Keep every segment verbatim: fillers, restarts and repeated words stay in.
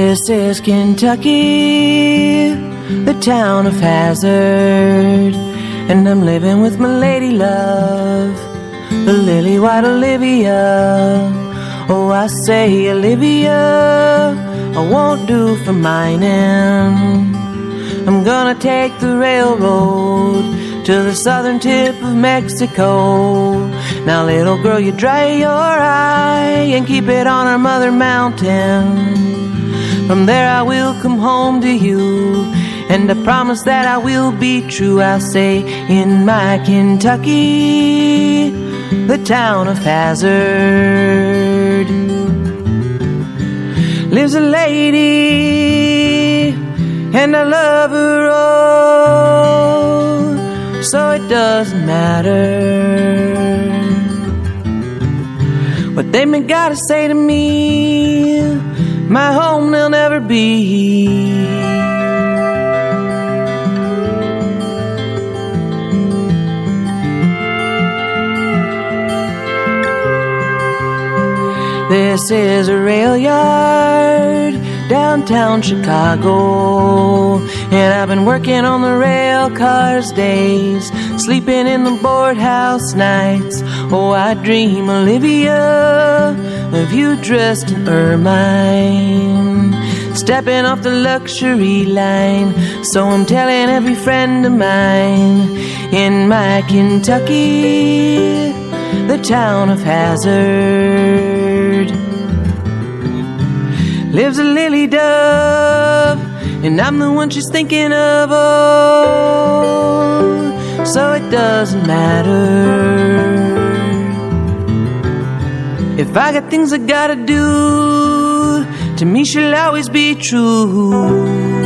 This is Kentucky, the town of Hazard, and I'm living with my lady love, the lily white Olivia. Oh, I say, Olivia, I won't do for mining. I'm gonna take the railroad to the southern tip of Mexico. Now, little girl, you dry your eye and keep it on our mother mountain. From there I will come home to you, and I promise that I will be true. I'll say, in my Kentucky, the town of Hazard, lives a lady, and I love her all, so it doesn't matter what they may gotta say to me. My home they'll never be. This is a rail yard, downtown Chicago, and I've been working on the rail cars days, sleeping in the boardhouse nights. Oh, I dream, Olivia, of you dressed in ermine, stepping off the luxury line. So I'm telling every friend of mine, in my Kentucky, the town of Hazard, lives a lily dove, and I'm the one she's thinking of. Oh, so it doesn't matter if I got things I gotta do. To me she'll always be true.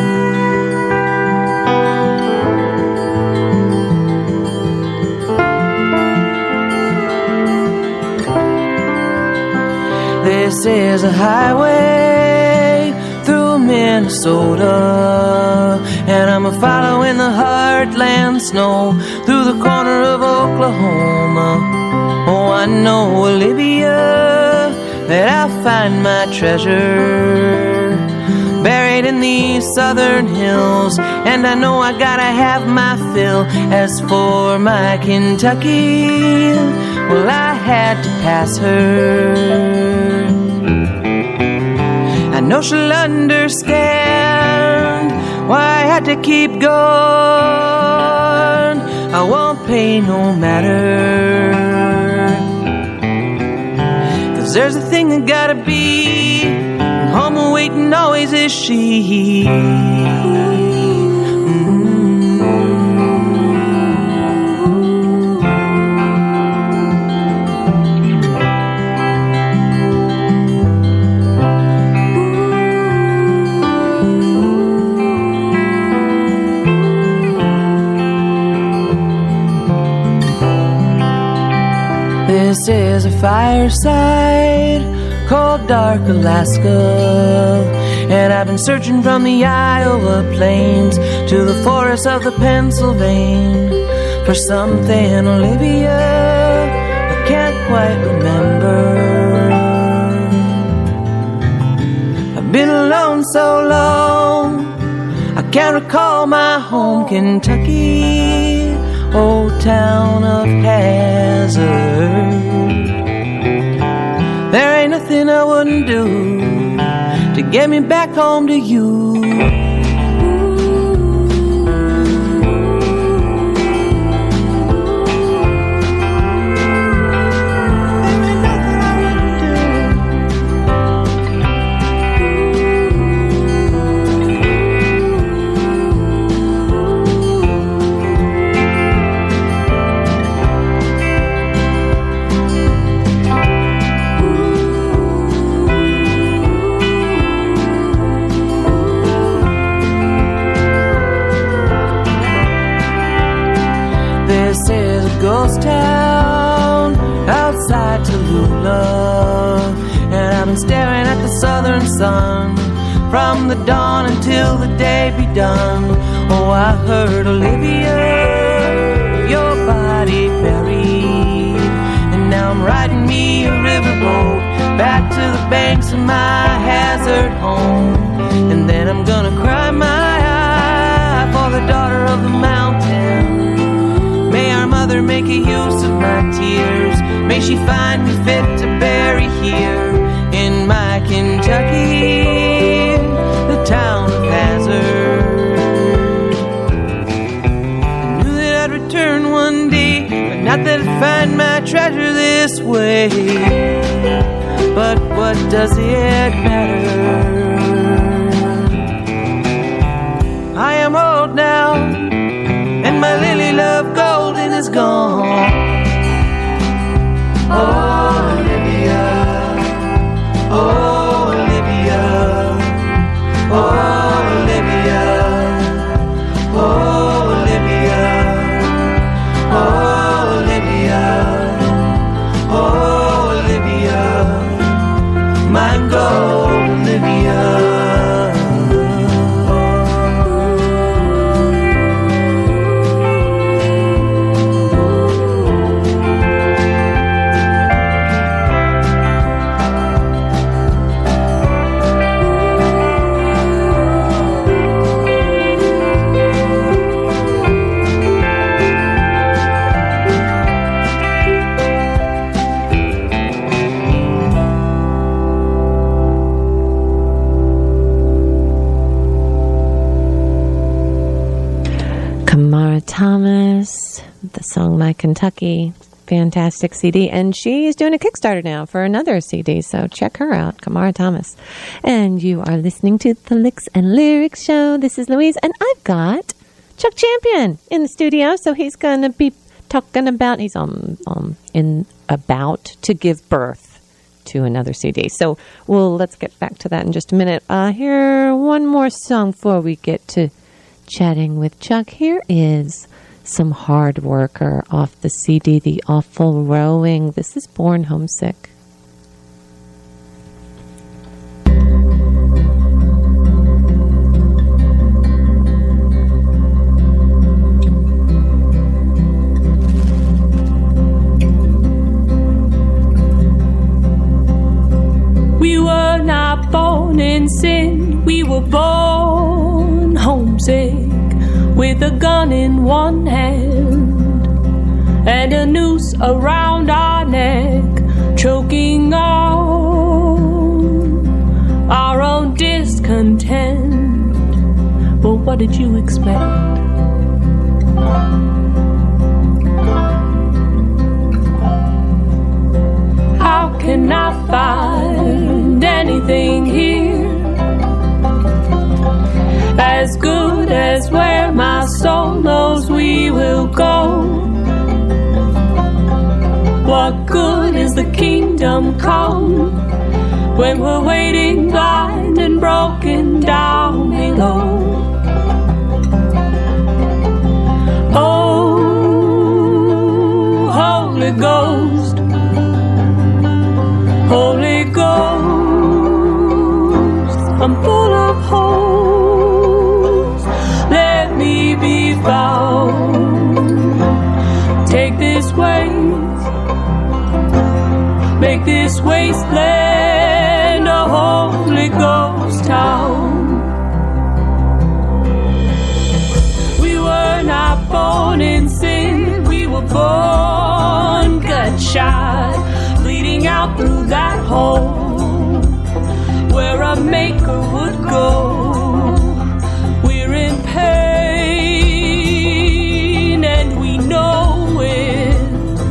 This is a highway through Minnesota, and I'm a-following the heartland snow through the corner of Oklahoma. Oh, I know, Olivia, that I'll find my treasure buried in these southern hills, and I know I gotta have my fill. As for my Kentucky, well, I had to pass her. I know she'll understand why I had to keep going. I won't pay no matter, 'cause there's a thing that gotta be, and home awaiting always is she. This is a fireside, cold, dark Alaska, and I've been searching from the Iowa plains to the forests of the Pennsylvania for something, Olivia, I can't quite remember. I've been alone so long, I can't recall my home, Kentucky, old town of Hazard. There ain't nothing I wouldn't do to get me back home to you. This is a ghost town outside Tallulah, and I've been staring at the southern sun from the dawn until the day be done. Oh, I heard, Olivia, your body buried, and now I'm riding me a riverboat back to the banks of my Hazard home. Mother, make a use of my tears. May she find me fit to bury here in my Kentucky, the town of Hazard. I knew that I'd return one day, but not that I'd find my treasure this way. But what does it matter? I am old now, and my lily love golden is gone. Oh, Olivia, oh, Olivia, oh, Olivia, oh, Olivia, oh, Olivia, oh, Olivia, my gold Olivia. Thomas, the song My Kentucky, fantastic C D, and she's doing a Kickstarter now for another C D, so check her out, Kamara Thomas. And you are listening to the Licks and Lyrics Show. This is Louise, and I've got Chuck Champion in the studio, so he's going to be talking about, he's um, um, in about to give birth to another C D. So, well, let's get back to that in just a minute. Uh, here, one more song before we get to chatting with Chuck. Here is some Hard Worker off the C D The Awful Rowing. This is Born Homesick. We were not born in sin, we were born homesick, with a gun in one hand and a noose around our neck, choking on our own discontent. But what did you expect? How can I find anything here as good as where my soul knows we will go? What good is the kingdom come when we're waiting blind and broken down below? Oh, Holy Ghost, Holy Ghost, I'm full of hope. Let me be found. Take this waste, make this wasteland a Holy Ghost town. We were not born in sin, we were born gut-shot, bleeding out through that hole where a maker would go. We're in pain and we know it.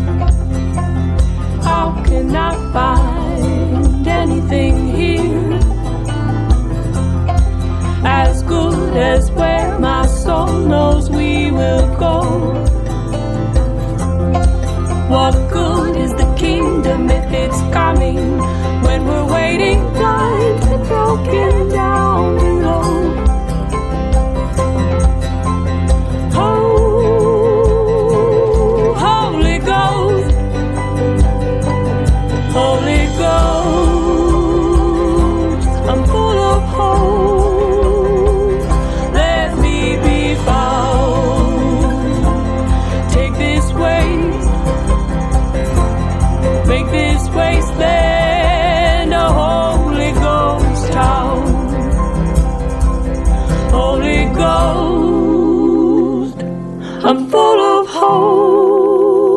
How can I find anything here as good as where my soul knows we will go? What good is the kingdom if it's coming when we're waiting blind and broken down below? Oh, Holy Ghost, Holy Ghost, I'm full of hope. Let me be found. Take this waste, make this wasteland a Holy Ghost town. Holy Ghost, I'm full of hope.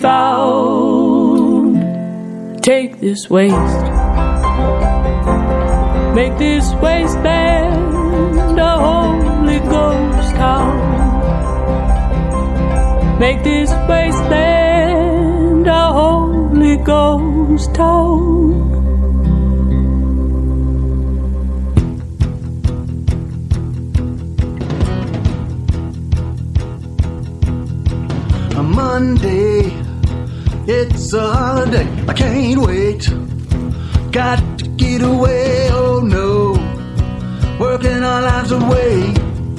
found. Take this waste, make this wasteland a Holy Ghost town. Make this wasteland a Holy Ghost town. A Monday, it's a holiday, I can't wait. Got to get away, oh no, working our lives away.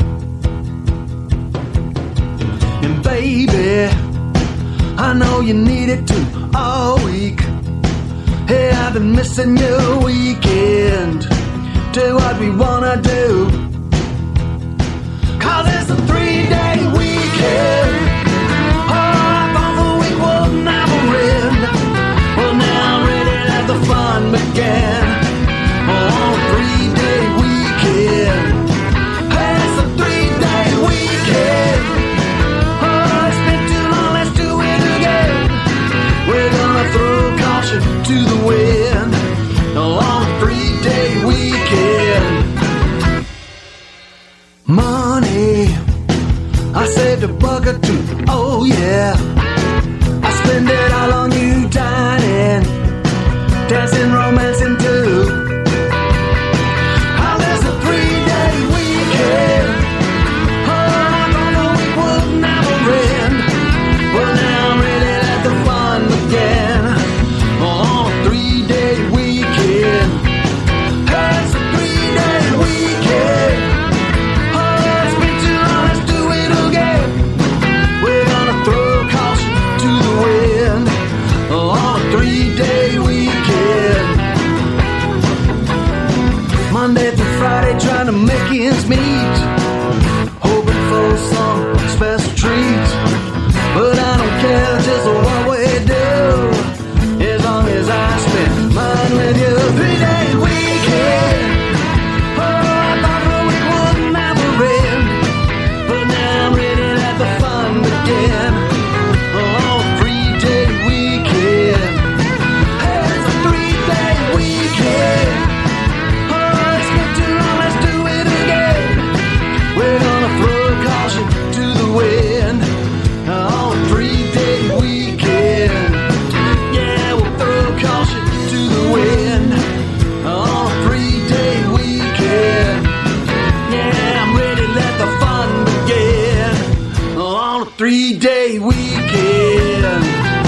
And baby, I know you need it too all week. Hey, I've been missing your weekend. Do what we wanna do, 'cause it's a three-day weekend. Oh, I thought the week would never end. Well, now I'm ready, let the fun begin. Oh, on a three-day weekend. Hey, it's a three-day weekend. Oh, it's been too long, let's do it again. We're gonna throw caution to the wind. Oh, on a three-day weekend. Money, I saved a buck or two, oh yeah. I spend it all on you dining, dancing, romancing too. Oh, there's a three-day weekend. Oh, I thought the week would never end. Well, now I'm ready, let the fun begin. Oh, on a three-day weekend. Hey, it's a three-day weekend. Oh, it's been too long, let's do it again. We're gonna throw caution to the wind. Oh, on a three-day weekend. Monday through Friday, trying to make ends meet, hoping for some special treat. But I don't care just what we do, as long as I spend mine with you. Three-day weekend. Oh, I thought the week would never end, but now I'm ready, let the fun begin. Oh, on a three-day weekend. Hey, it's a three-day weekend. Oh, it's been too long, let's do it again. We're gonna throw caution to the wind. On a three-day weekend. Yeah, we'll throw caution to the wind. On a three-day weekend. Yeah, I'm ready, let the fun begin. On a three-day weekend.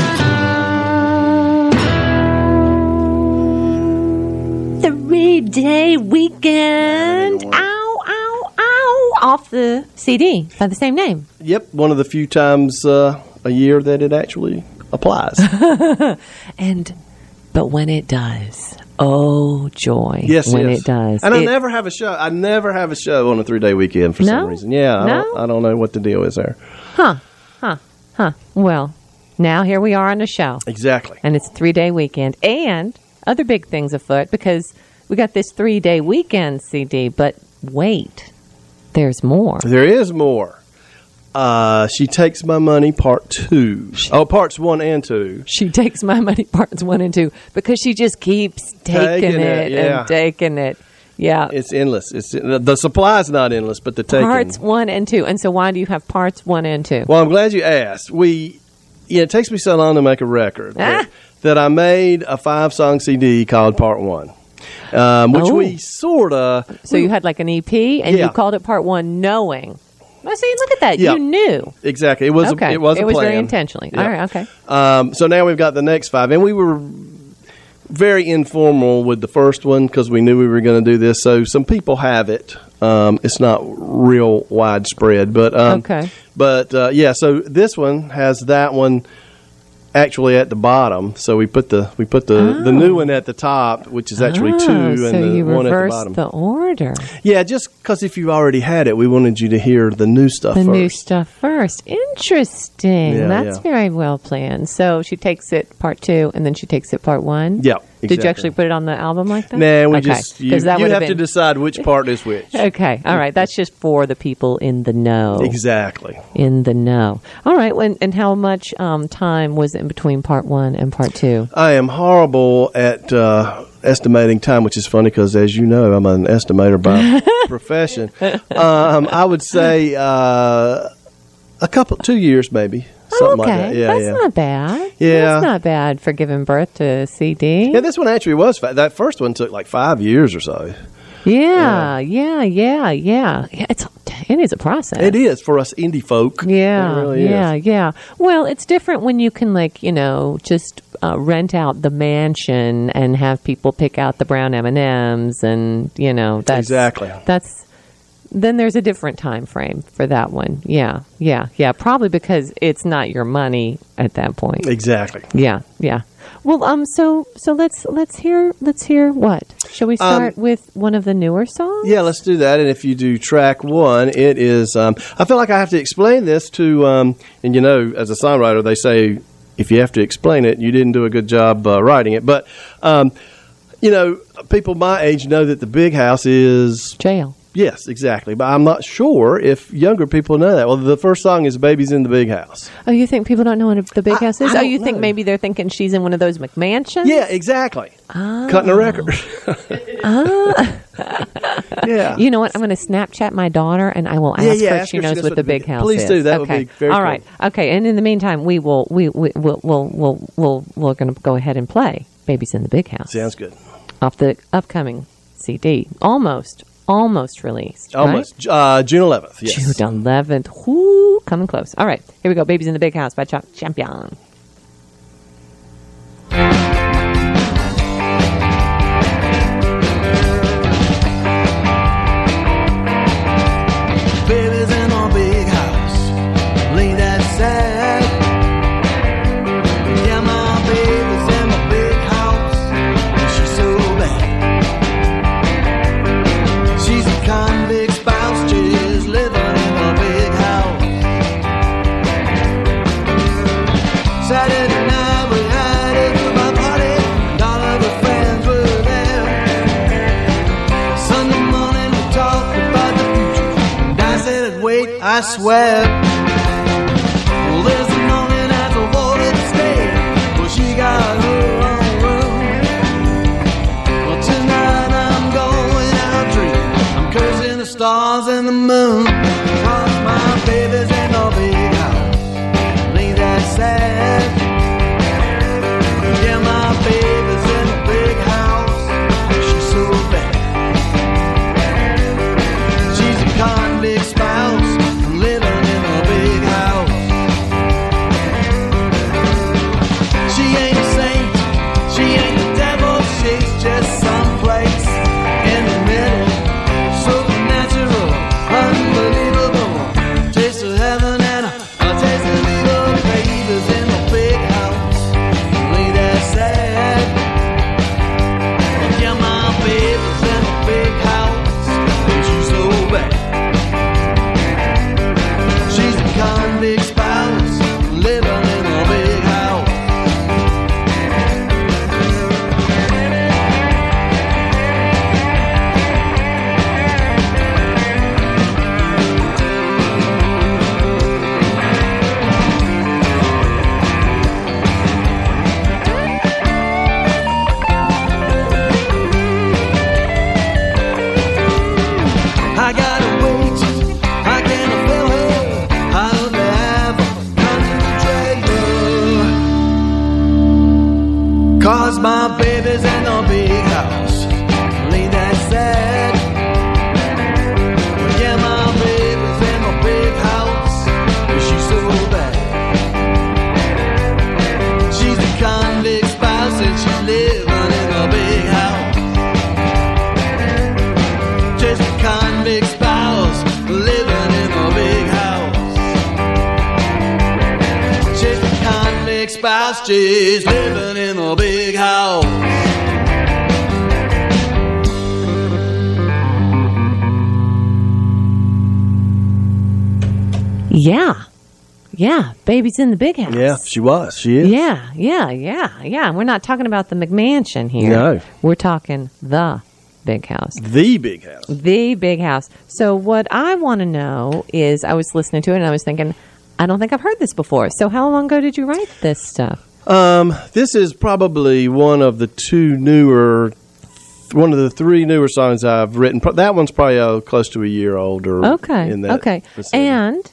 Three-day weekend. Ow, ow, ow. Off the C D by the same name. Yep, one of the few times uh, a year that it actually applies. And, but when it does, oh joy. Yes, when yes. it does. And I It- never have a show. I never have a show on a three-day weekend for No? some reason. Yeah, I, No? don't, I don't know what the deal is there. Huh, huh, huh. Well, now here we are on the show. Exactly. And it's a three-day weekend. And other big things afoot because we got this three-day weekend C D. But wait, there's more. There is more. Uh, She Takes My Money, part two. Oh, parts one and two. She takes my money, parts one and two, because she just keeps taking, Taking it, it, yeah. and taking it. Yeah. It's endless. It's the supply's not endless, but the taking. Parts one and two. And so why do you have parts one and two? Well, I'm glad you asked. We, yeah, it takes me so long to make a record that, Ah. that I made a five-song C D called Part One, um, which Oh. we sort of. So you had like an E P, and Yeah. you called it part one knowing. Well, see, look at that. Yeah. You knew. Exactly. It was. Okay. A, it was. It a was plan. very intentionally. Yeah. All right. Okay. Um, so now we've got the next five, and we were very informal with the first one because we knew we were going to do this. So some people have it. Um, it's not real widespread, but um, Okay. But uh, yeah, so this one has that one actually at the bottom. So we put the we put the, the new one at the top, which is actually Oh, two, and so the you one at the reversed bottom. the order. Yeah, just because if you already had it, we wanted you to hear the new stuff The first. new stuff first. Interesting. Yeah, That's yeah. very well planned. So she takes it part two, and then she takes it part one. Yeah, Did you Exactly. actually put it on the album like that? Nah, we Okay, just you, 'cause that you would have have to been- decide which part is which. Okay, all right. That's just for the people in the know. Exactly. In the know. All right. When, and how much um, time was in between part one and part two? I am horrible at uh, estimating time, which is funny because, as you know, I'm an estimator by profession. Um, I would say uh, a couple, two years maybe, something okay, like that. Yeah, that's yeah. not bad. Yeah. That's not bad for giving birth to a C D. Yeah, this one actually was. Fa- that first one took like five years or so. Yeah, yeah, yeah, yeah. Yeah, it's it is a process. It is for us indie folk. Yeah, It really yeah, is. yeah. Well, it's different when you can, like, you know, just uh, rent out the mansion and have people pick out the brown M and M's, and you know, that's Exactly. That's then there's a different time frame for that one. Yeah, yeah, yeah. Probably because it's not your money at that point. Exactly. Yeah, yeah. Well, um, so so let's let's hear let's hear what. Shall we start Um, with one of the newer songs? Yeah, let's do that. And if you do track one, it is. Um, I feel like I have to explain this to, um, and you know, as a songwriter, they say if you have to explain it, you didn't do a good job uh, writing it. But um, you know, people my age know that the Big House is. Jail. Yes, exactly. But I'm not sure if younger people know that. Well, the first song is "Baby's in the Big House." Oh, you think people don't know what the Big I- House is? I oh, don't you think know. maybe they're thinking she's in one of those McMansions? Yeah, exactly. Cutting a record. Yeah. You know what? I'm going to Snapchat my daughter, and I will ask Yeah, yeah, her if ask she her if knows she knows what the Big House Please is. do. That would okay. be very All cool. right. Okay. And in the meantime, we will we we will we'll we'll we'll we're going to go ahead and play "Baby's in the Big House" Sounds good. off the upcoming C D, almost almost released. right? Almost uh, June eleventh. Yes. June eleventh. Whoo, coming close. All right, here we go. "Baby's in the Big House" by Chuck Champion. Baby's in a big house, lay that sad. Yeah, my baby's in a big house, and she's so bad. She's a convict spouse, just living in a big house. Saturday night we had it to my party, and all of her friends were there. Sunday morning we talked about the future, and I said, wait, I swear. Well, there's a morning after water to stay. Well, she got her own room. Well, tonight I'm going out drinking. I'm cursing the stars and the moon. Cause my baby's in a big house. Ain't that sad? Yeah, my baby's in a big house. She's so bad. She's a convict spouse, living in a big house. She ain't a saint, she ain't the devil, she's just someplace in the middle. Supernatural, unbelievable. Taste of heaven and a, a taste of evil. Baby's in a big house, ain't that sad? Yeah, my baby's in a big house, and she's so bad. She's a convict spouse, living in a big house. I gotta wait, I can't feel her. I don't have a concentrator. Cause my baby's in a big house, ain't that sad? Yeah, my baby's in a big house, but she's so bad. She's a convict spouse and she's living in a big house. Just a convict spouse living in a big house. Just a convict spouse just living in a big house. Yeah. Yeah, Baby's in the Big House. Yeah, she was. She is. Yeah, yeah, yeah, yeah. We're not talking about the McMansion here. No. We're talking the Big House. The Big House. The Big House. So what I want to know is, I was listening to it and I was thinking, I don't think I've heard this before. So how long ago did you write this stuff? Um, this is probably one of the two newer, one of the three newer songs I've written. Pro- That one's probably uh, close to a year old. Or Okay, in that okay. vicinity. And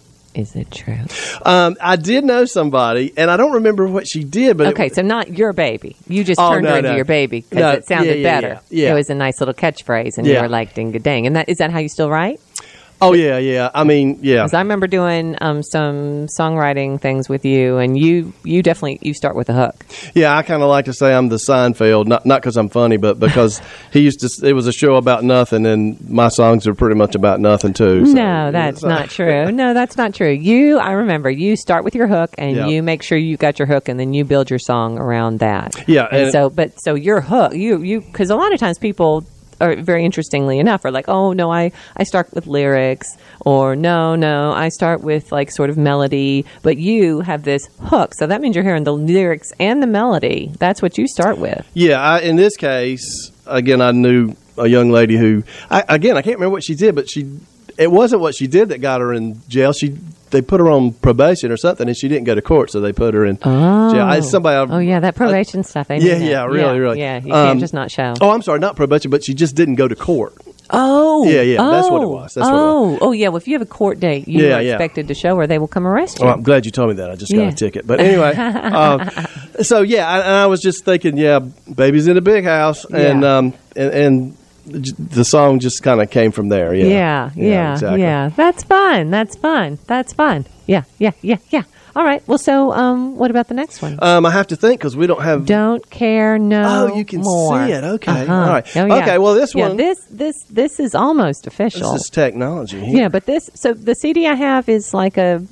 is it true? Um, I did know somebody, and I don't remember what she did. But Okay, it, so not your baby. You just Oh, turned no, her into no. your baby because No, it sounded yeah, yeah, better. yeah, yeah. It was a nice little catchphrase, and you Yeah. were like, ding a dang. And that, is that how you still write? oh yeah, yeah. I mean, yeah. Because I remember doing um, some songwriting things with you, and you you definitely you start with a hook. Yeah, I kind of like to say I'm the Seinfeld, not not because I'm funny, but because he used to. It was a show about nothing, and my songs are pretty much about nothing too. So, No, that's so- not true. No, that's not true. You, I remember, you start with your hook, and Yeah. you make sure you got your hook, and then you build your song around that. Yeah, and, and- so, but so your hook, you you because a lot of times people. Or very interestingly enough, are like, oh no, I, I start with lyrics, or no, no, I start with like sort of melody, but you have this hook, so that means you're hearing the lyrics and the melody. That's what you start with. Yeah, I, in this case, again, I knew a young lady who, I, again, I can't remember what she did, but she, it wasn't what she did that got her in jail. She, they put her on probation or something, and she didn't go to court, so they put her in Oh, jail. I, somebody, I, oh yeah, that probation I, stuff. They yeah, do that. yeah, really, really. Yeah, you Um, can't just not show. Oh, I'm sorry, not probation, but she just didn't go to court. Oh, Yeah, yeah, oh, that's what it was. That's what it oh, was. oh, yeah. Well, if you have a court date, you Yeah, are yeah. expected to show, or they will come arrest you. Oh, I'm glad you told me that. I just got Yeah. a ticket. But anyway, um, so yeah, I, and I was just thinking, yeah, Baby's in a Big House, and Yeah. um, and, and j- the song just kind of came from there. Yeah, Yeah, yeah, yeah, exactly. That's fun. That's fun. That's fun. Yeah, yeah, yeah, yeah. All right. Well, so um, what about the next one? Um, I have to think because we don't have. Don't care no Oh, you can more. see it. Okay. Uh-huh. All right. Oh, yeah. Okay, well, this yeah, one- This this this is almost official. This is technology. yeah, but this so the C D I have is like a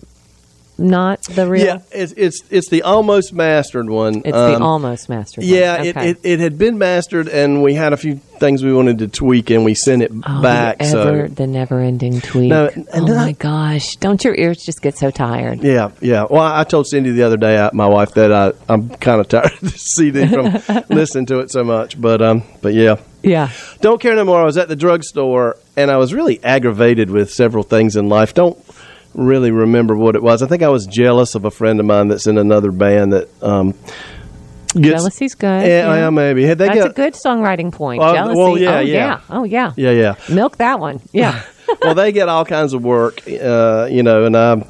not the real. Yeah, it's it's it's the almost mastered one. It's Um, the almost mastered. Yeah, one. it, Okay. it it had been mastered, and we had a few things we wanted to tweak, and we sent it Oh, back. the, so ever, the never-ending tweet. No, oh and then my I- gosh! Don't your ears just get so tired? Yeah, yeah. Well, I I told Cindy the other day, I, my wife, that I, I'm kind of tired of this C D from listening to it so much. But um, but yeah, Yeah. Don't Care No More. I was at the drugstore, and I was really aggravated with several things in life. Don't really remember what it was. I think I was jealous of a friend of mine that's in another band that um, gets. Jealousy's good. Yeah, yeah, maybe. They That's get, a good songwriting point. Well, Jealousy. well, yeah, oh yeah. Oh yeah. Yeah, yeah. Milk that one. Yeah. Well, they get all kinds of work, uh, you know, and I,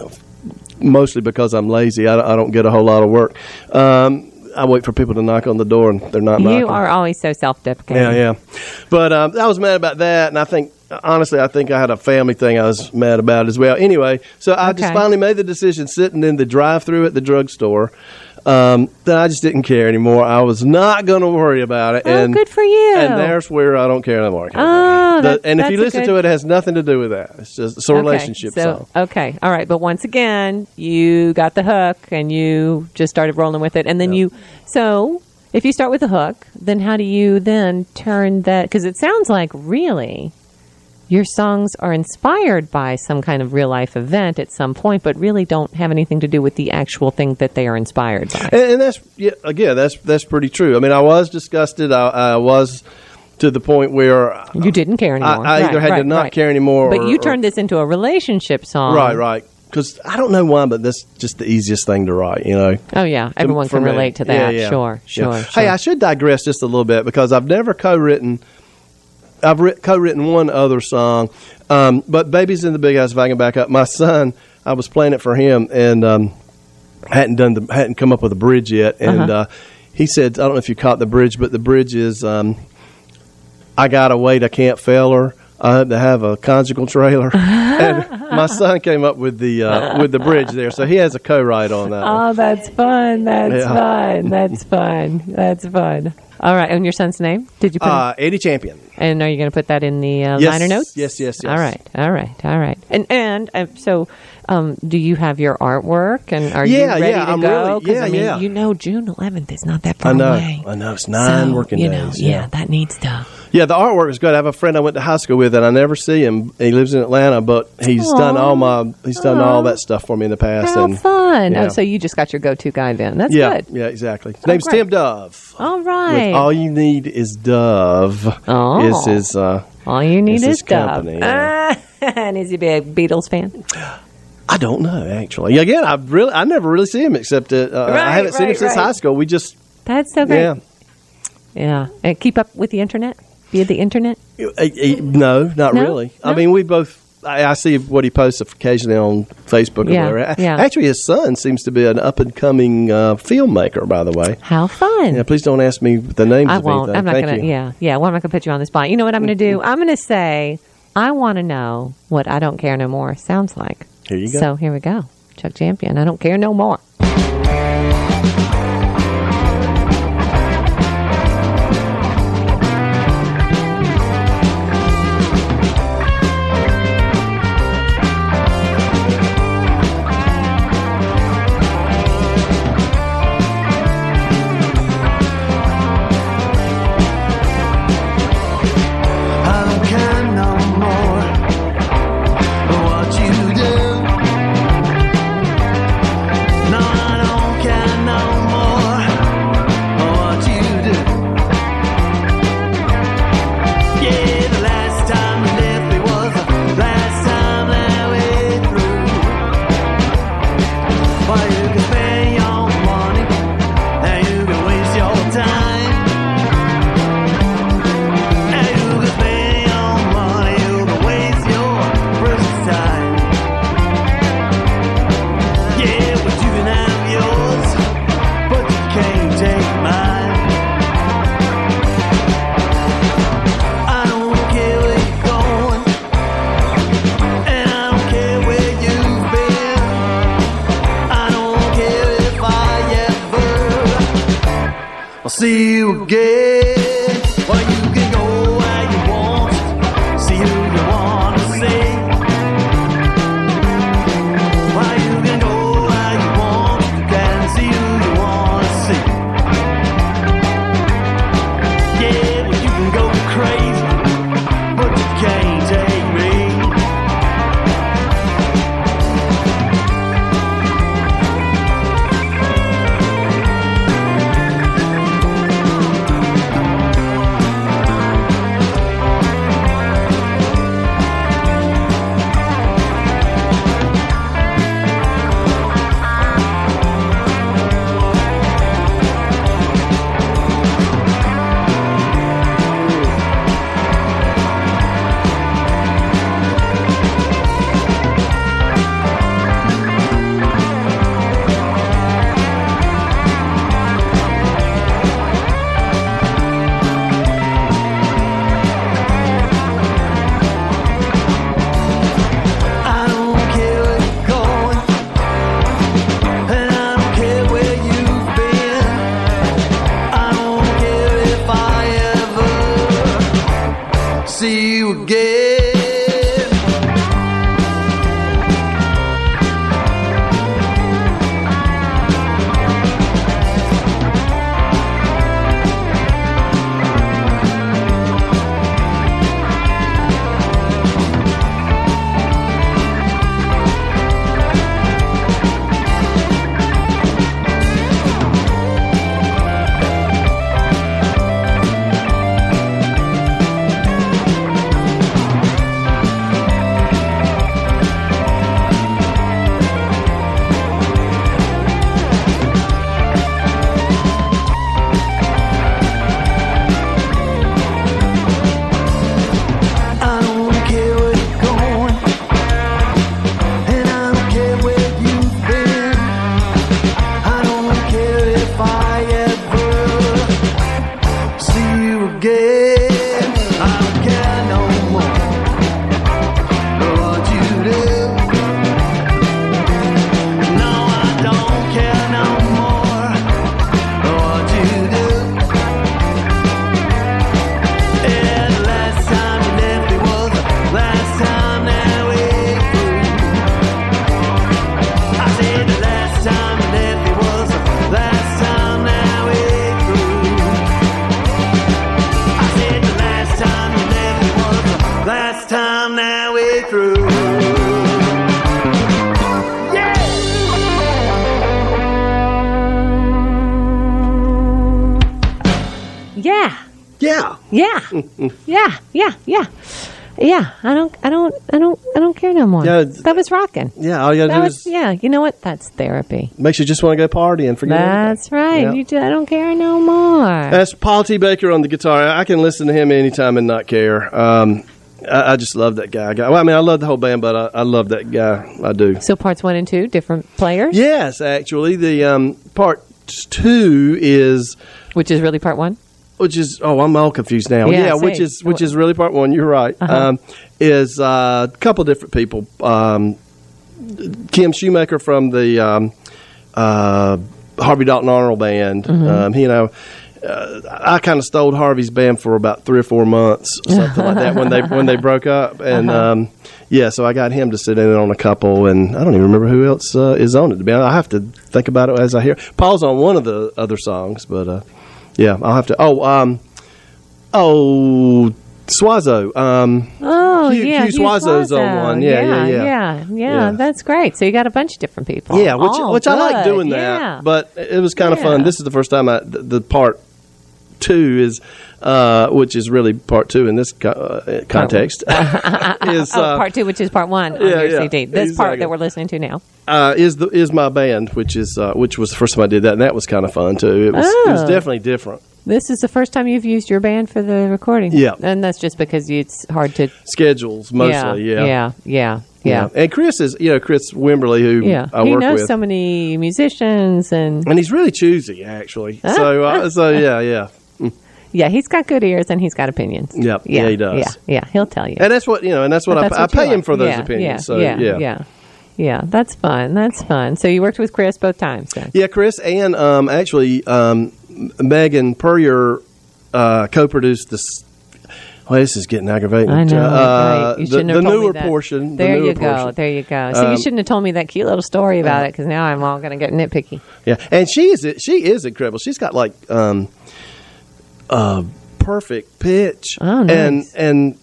mostly because I'm lazy, I, I don't get a whole lot of work. Um, I wait for people to knock on the door, and they're not knocking. You are always so self-deprecating. Yeah, yeah. But um, I was mad about that, and I think, honestly, I think I had a family thing I was mad about as well. Anyway, so I just Okay. finally made the decision sitting in the drive-thru at the drugstore um, that I just didn't care anymore. I was not going to worry about it. Oh, and, good for you. And there's where I don't care anymore. Oh, The- that's- and if that's you a listen good- to it, it has nothing to do with that. It's just it's a relationship okay, so, song. Okay, all right. But once again, you got the hook and you just started rolling with it. And then you, so if you start with the hook, then how do you then turn that? Because it sounds like really your songs are inspired by some kind of real life event at some point, but really don't have anything to do with the actual thing that they are inspired by. And, and that's yeah, again, that's that's pretty true. I mean, I was disgusted. I, I was to the point where You didn't care I, anymore. I either Right, had to right, not right. care anymore. But or- you or- turned this into a relationship song. right, right. Because I don't know why, but that's just the easiest thing to write. You know. Oh, yeah. Everyone For can me. relate to that. Yeah, yeah. Sure, sure, Yeah. sure. Hey, I should digress just a little bit because I've never co-written. I've writ- co-written one other song, um, but "Baby's in the Big House." If I can back up, my son, I was playing it for him, and um, hadn't done the hadn't come up with a bridge yet, and Uh-huh. uh, he said, "I don't know if you caught the bridge, but the bridge is, um, I gotta wait, I can't fail her. I hope to have a conjugal trailer." And my son came up with the uh, with the bridge there, so he has a co-write on that. one. Oh, that's fun. That's Yeah. fun. That's fun. That's fun. All right. And your son's name? Did you put Uh, Eddie Champion. it, and are you going to put that in the uh, Yes, liner notes? yes, yes, yes. All right. All right. All right. And and uh, so, um, do you have your artwork? And are you Yeah, ready yeah, to I'm go? really- 'Cause, yeah, I mean, yeah. you know, June eleventh is not that far I know. away. I know. It's nine So, working you days. know, yeah. yeah, that needs to. Yeah, the artwork is good. I have a friend I went to high school with, and I never see him. He lives in Atlanta, but he's Aww. done all my he's done all that stuff for me in the past. How and fun! yeah. Oh, so you just got your go-to guy then? That's yeah, good. yeah, exactly. His name's great. Tim Dove. All right. With All You Need Is Dove. Oh. Is his uh, All you need is is his Dove. company, yeah. Ah, and is he a big Beatles fan? I don't know actually. Again, I really I never really see him except uh, uh, Right, I haven't seen him right, since right. high school. We just That's so great. yeah. Yeah. And keep up with the internet via the internet. Uh, uh, No, not No? really. I No? mean, we both. I, I see what he posts occasionally on Facebook. Yeah, or whatever. yeah. Actually, his son seems to be an up and coming uh, filmmaker. By the way, How fun! yeah. Please don't ask me the names. I of won't. anything. I'm not Thank gonna. you. Yeah, yeah. Well, I'm not gonna put you on the spot. You know what I'm gonna do? I'm gonna say I want to know what I Don't Care No More sounds like. Here you go. So here we go. Chuck Champion. I don't care no more. I don't care no more what you do. No, I don't care no more what you do. Yeah, the last time you left me was the last time that we through. Well, you can spend your money and you can waste your time. And you can spend your money, you can waste your precious time. Yeah, but you can have yours, but you can't take mine. I don't care where you're going, and I don't care where you've been. I don't care if I ever I'll see you again. Well, you can go where you want, see who you want to see. Well, you can go where you want, you can see who you want to see. Yeah, well, you can go crazy, but you can't take me. Yeah, yeah, yeah, yeah, yeah. I don't, I don't, I don't, I don't care no more. Yeah, that was rocking. Yeah, all you gotta That do was, is yeah. You know what? That's therapy. makes you just want to go party and forget. That's right. Yeah. You just, I don't care no more. That's Paul T. Baker on the guitar. I can listen to him anytime and not care. Um, I, I just love that guy. Well, I mean, I love the whole band, but I, I love that guy. I do. So parts one and two, different players. Yes, actually, the um, part two is, Which is really part one. which is oh, I'm all confused now. Yeah, Yeah, which same. is which is really part one. You're right. Uh-huh. Um, is uh, a couple different people. Um, Kim Shoemaker from the um, uh, Harvey Dalton Arnold band. Mm-hmm. Um, he and I. Uh, I kind of stole Harvey's band for about three or four months, something like that, when they when they broke up, and Uh-huh. um, yeah, so I got him to sit in on a couple, and I don't even remember who else uh, is on it. To be honest, I have to think about it as I hear. Paul's on one of the other songs, but uh, yeah, I'll have to. Oh, um, oh, Swazo. Um, Oh, Hugh- yeah. Hugh Swazo's on Swazo. one. Yeah, yeah, yeah. yeah, yeah. Yeah. That's great. So you got a bunch of different people. Yeah, which Oh, which I like good. doing that. Yeah. But it was kind of Yeah. fun. This is the first time I the, the part two is, uh, which is really part two in this co- uh, context. is Oh, uh, part two, which is part one on yeah, your yeah, C D. This part exactly. that we're listening to now. uh, is the is my band, which is uh, which was the first time I did that, and that was kind of fun too. It was it was Oh. definitely different. This is the first time you've used your band for the recording. Yeah. And that's just because it's hard to. Schedules mostly, yeah, Yeah. Yeah. Yeah. And Chris is, you know, Chris Wimberly, who Yeah. I He work knows with, so many musicians and. and he's really choosy, actually. So, uh, so yeah, yeah. Yeah, he's got good ears and he's got opinions. Yep. Yeah, Yeah, he does. Yeah, yeah, he'll tell you. And that's what you know, and that's what But I, that's I what you pay him like. for those Yeah, opinions. Yeah, so yeah, yeah. yeah, yeah. That's fun. That's fun. So you worked with Chris both times, then? Yeah, Chris, and um, actually, um, Megan Purrier uh, co-produced this. Well, this is getting aggravating. I know. Uh, right. You the, shouldn't have the told newer me that. portion. There the newer you go. portion. There you go. So you Um, shouldn't have told me that cute little story about it, because now I'm all going to get nitpicky. Yeah, and she is she is incredible. She's got like um, uh, perfect pitch. Oh, nice. And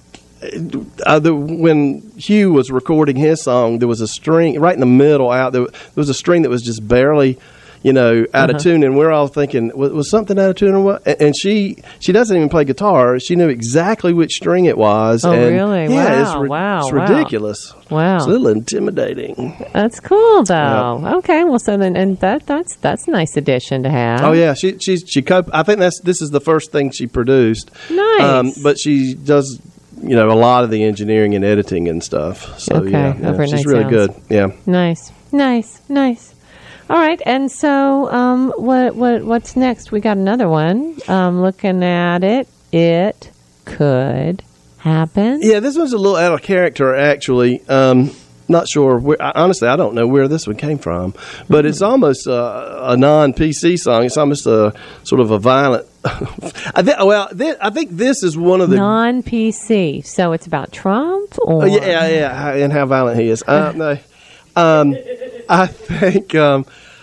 and uh, the, when Hugh was recording his song, there was a string right in the middle out there. There was a string that was just barely, you know, out Uh-huh. of tune, and we're all thinking, was, was something out of tune or what? And, and she she doesn't even play guitar. She knew exactly which string it was. Oh, and really? Yeah, it's, Wow, ri- wow, it's wow. ridiculous. Wow. It's a little intimidating. That's cool, though. Okay, well, so then, and that that's that's a nice addition to have. Oh yeah, she she's she co- I think that's this is the first thing she produced. Nice. Um, but she does, you know, a lot of the engineering and editing and stuff. So Okay. yeah, Oh, yeah, very she's nice really sounds. good. Yeah. Nice, nice, nice. All right, and so um, what what what's next? We got another one. Um, looking at it, it could happen. Yeah, this one's a little out of character actually. Um, not sure where. I, honestly, I don't know where this one came from, but it's almost uh, a non-P C song. It's almost a sort of a violent. I th- well, th- I think this is one of the. Non-P C, so it's about Trump, or Oh, yeah, yeah, and how violent he is. Uh, no, um, I think um,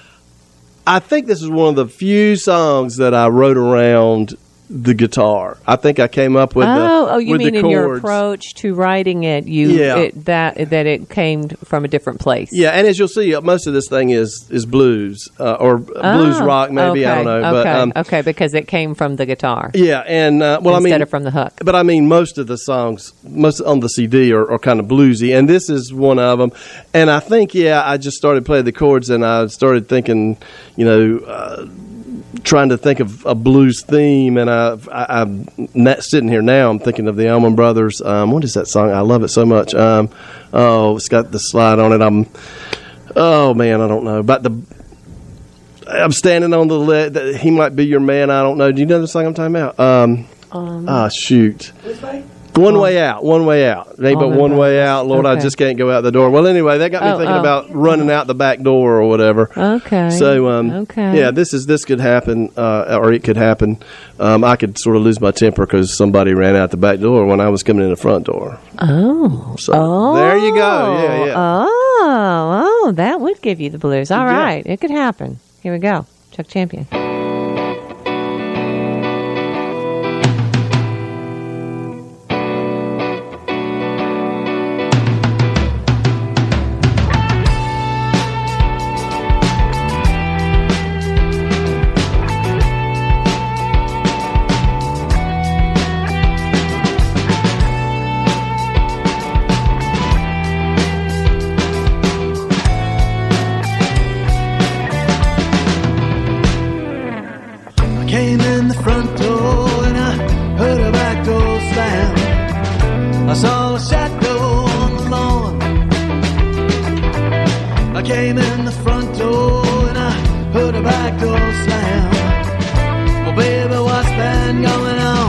I think this is one of the few songs that I wrote around the guitar. I think I came up with oh, the oh, you with mean the in your chords. approach to writing it, you Yeah. it, that that it came from a different place. Yeah, and as you'll see, uh, most of this thing is is blues uh, or blues Oh, rock, maybe okay, I don't know, Okay, but um, okay, because it came from the guitar yeah, and uh, well, instead I mean, of from the hook. But I mean, most of the songs, most on the C D, are, are kind of bluesy, and this is one of them. And I think, yeah, I just started playing the chords, and I started thinking, you know, uh, trying to think of a blues theme. And I, I, I'm not sitting here now. I'm thinking of the Allman Brothers. Um, what is that song? I love it so much. Um, oh, it's got the slide on it. I'm, oh man, I don't know about the. I'm standing on the ledge. He might be your man. I don't know. Do you know the song I'm talking about? Um, Um, Ah, shoot. One way out, one way out. It ain't but Allman one way Brothers. out. Lord, I Okay. just can't go out the door. Well, anyway, that got me Oh, thinking oh. about running out the back door or whatever. Okay. So, um, Okay. yeah, this is this could happen, uh, or it could happen. Um, I could sort of lose my temper because somebody ran out the back door when I was coming in the front door. Oh. So Oh. there you go. Yeah, yeah. Oh, oh, that would give you the blues. All Yeah. right. It could happen. Here we go. Chuck Champion. came in the front door and I heard a back door slam. Well, baby, what's been going on?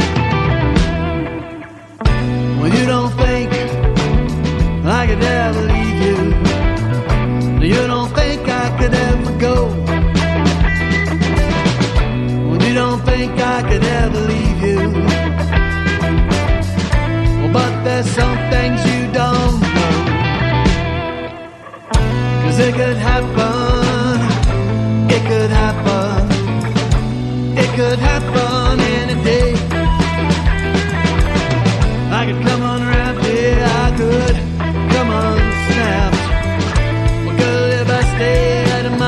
Well, you don't think I could ever leave you. You don't think I could ever go. Well, you don't think I could ever leave you. Well, but there's some things you don't know. 'Cause it could happen, it could happen, it could happen any day. I could come unwrapped, yeah, I could come unsnapped. Well, girl, if I stay out of my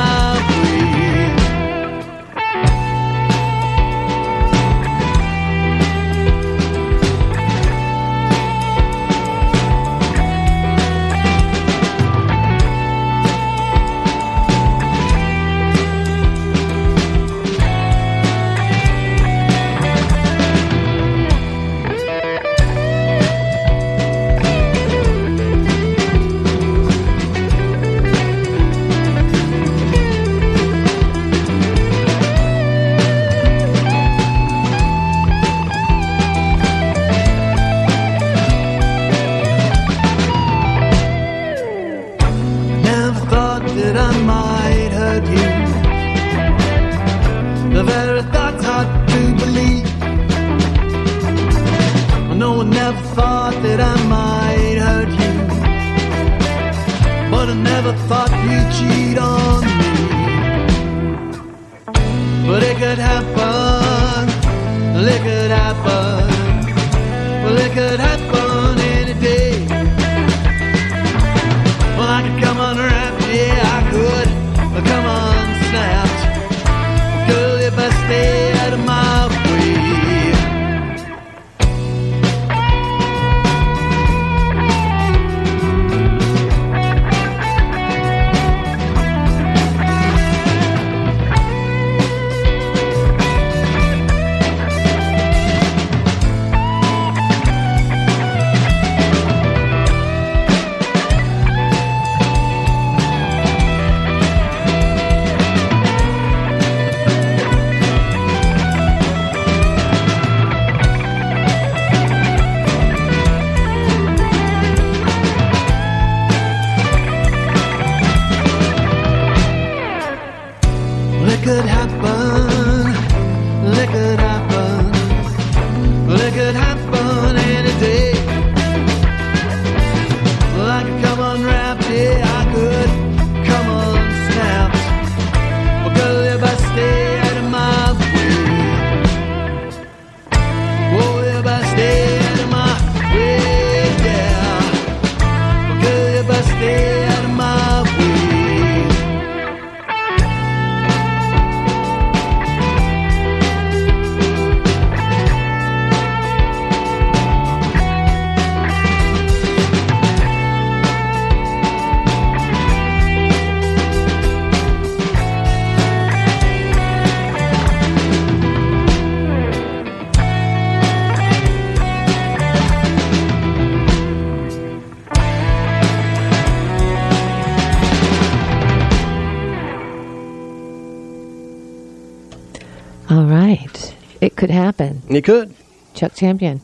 All right. It could happen. It could. Chuck Champion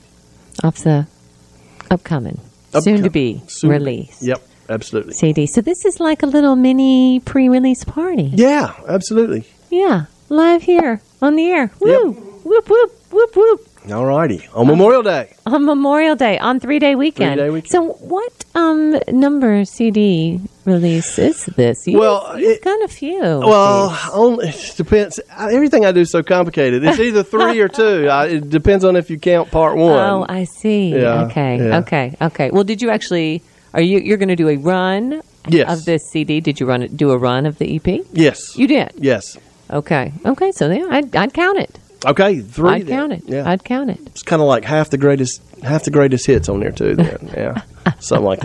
off the upcoming, Upcom- soon to be soon- release. Yep, absolutely. C D. So this is like a little mini pre-release party. Yeah, absolutely. Yeah. Live here on the air. Woo! Whoop, whoop, whoop, whoop. All righty. On Memorial Day. On Memorial Day, on three-day weekend. Three-day weekend. So what um, number C D release is this? You, Well, you've it- done a few. Well, only, it depends. I- Everything I do is so complicated. It's either three or two. I, it depends on if you count part one. Oh, I see. Yeah, okay, yeah. okay, okay. Well, did you actually? Are you? You're going to do a run Yes. of this C D? Did you run it? Do a run of the E P? Yes. You did. Yes. Okay. Okay. So yeah, I'd, I'd count it. Okay, three. I'd then. count it. Yeah. I'd count it. It's kind of like half the greatest, half the greatest hits on there too. Then, yeah, something like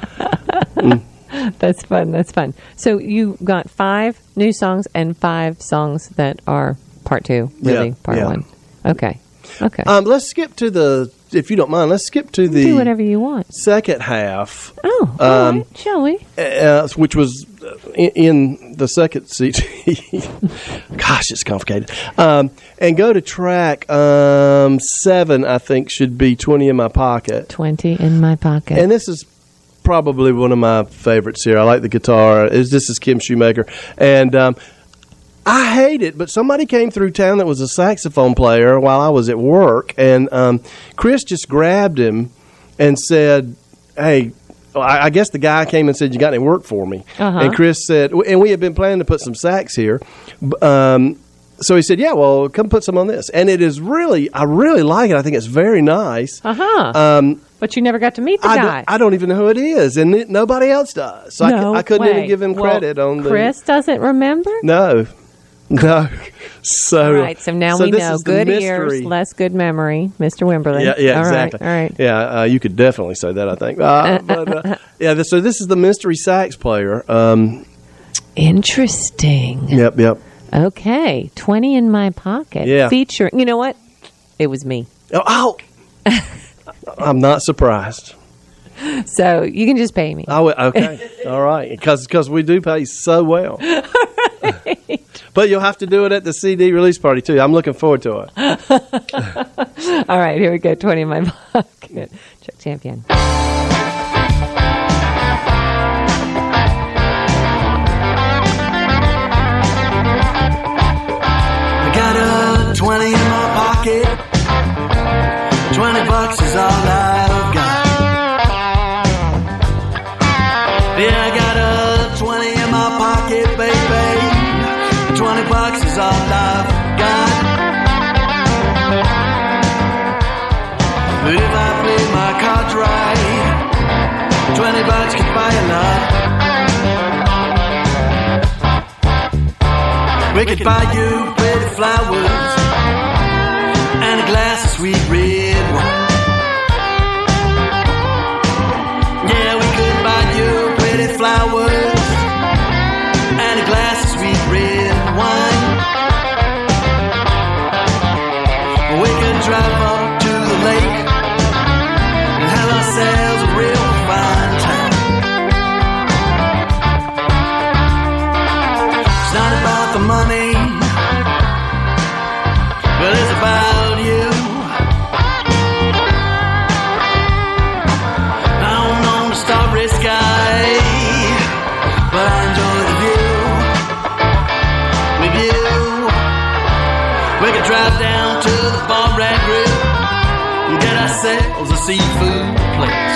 that. That's fun. That's fun. So you got five new songs and five songs that are part two, really Yeah, part yeah. one. Okay. Okay. Um, let's skip to the if you don't mind, let's skip to the Do whatever you want. second half. Oh, all Um, right. Shall we? Uh, which was in, in the second C D. Gosh, it's complicated. Um, and go to track um, seven, I think, should be twenty in My Pocket. twenty in my pocket. And this is probably one of my favorites here. I like the guitar. Is This is Kim Shoemaker. And um, I hate it, but somebody came through town that was a saxophone player while I was at work. And um, Chris just grabbed him and said, hey, I I guess the guy came and said, you got any work for me? Uh-huh. And Chris said, and we had been planning to put some sax here. b- Um, so he said, yeah, well, come put some on this. And it is really, I really like it. I think it's very nice. Uh-huh. Um, but you never got to meet the I guy. don't, I don't even know who it is, and it, nobody else does. So no I, I couldn't way. even give him Well, credit on the. Chris doesn't remember? No. No. So, All right, so now we this know. is the Good mystery. ears, less good memory, Mister Wimberly. Yeah, yeah, All right, exactly. all right. Yeah, uh, you could definitely say that, I think. Uh, but, uh, yeah, this, so this is the mystery sax player. Um, Interesting. yep, yep. Okay, twenty in my pocket. Yeah. Featuring, you know what? It was me. Oh, oh. I'm not surprised. So you can just pay me. I w- okay, all right, because we do pay so well. But you'll have to do it at the C D release party too. I'm looking forward to it. All right, here we go. twenty in my pocket. Chuck Champion. I got a twenty in my pocket. Twenty bucks is all I've got. Yeah, I got a twenty in my pocket, baby. Twenty bucks is all I've got. But if I play my cards right, twenty bucks can buy a lot. We could buy you pretty flowers and a glass of sweet red wine. Yeah, we could buy you pretty flowers and a glass of sweet red wine. We could drive up to the lake and have ourselves a real fine time. It's not about the money, but it's about you. I don't own a starry sky, but I enjoy the view. With you, we could drive down to the Bar Rat Grill and get ourselves a seafood place.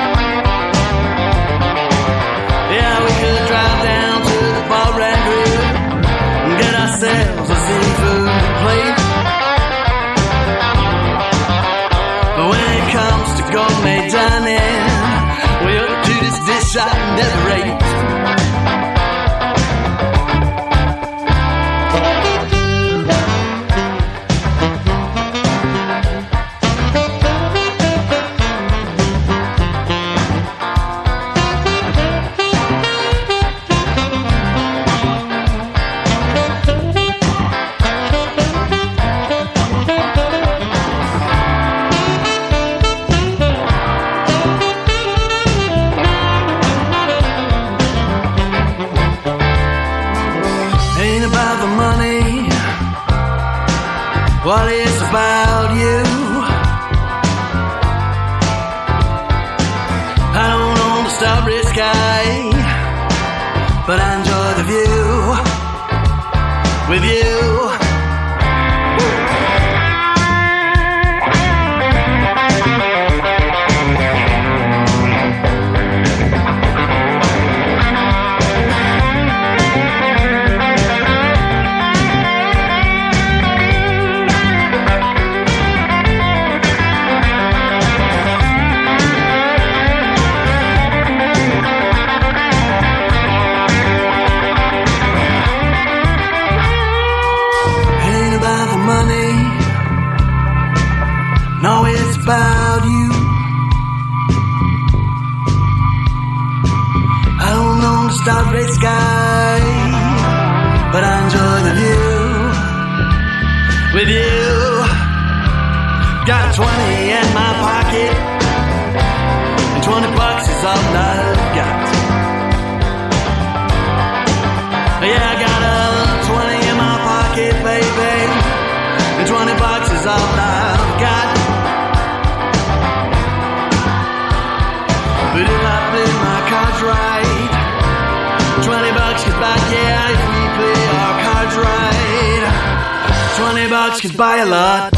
Yeah, we could drive down to the Bar Rat Grill and get ourselves a seafood place. But when it comes to gourmet dining, we're up to this dish I never ate. Ain't about the money, well, it's about you. I don't own the starry sky, but I enjoy the view. With you, ain't about the money, no, it's about you. I don't own the starry sky, but I enjoy the view. With you, Got twenty in my pocket, and twenty bucks is all I've got. Yeah, I got a twenty in my pocket, baby, and twenty bucks is all I've got. But if I play my cards right, twenty bucks could buy, yeah, if we play our cards right, twenty bucks could buy a lot.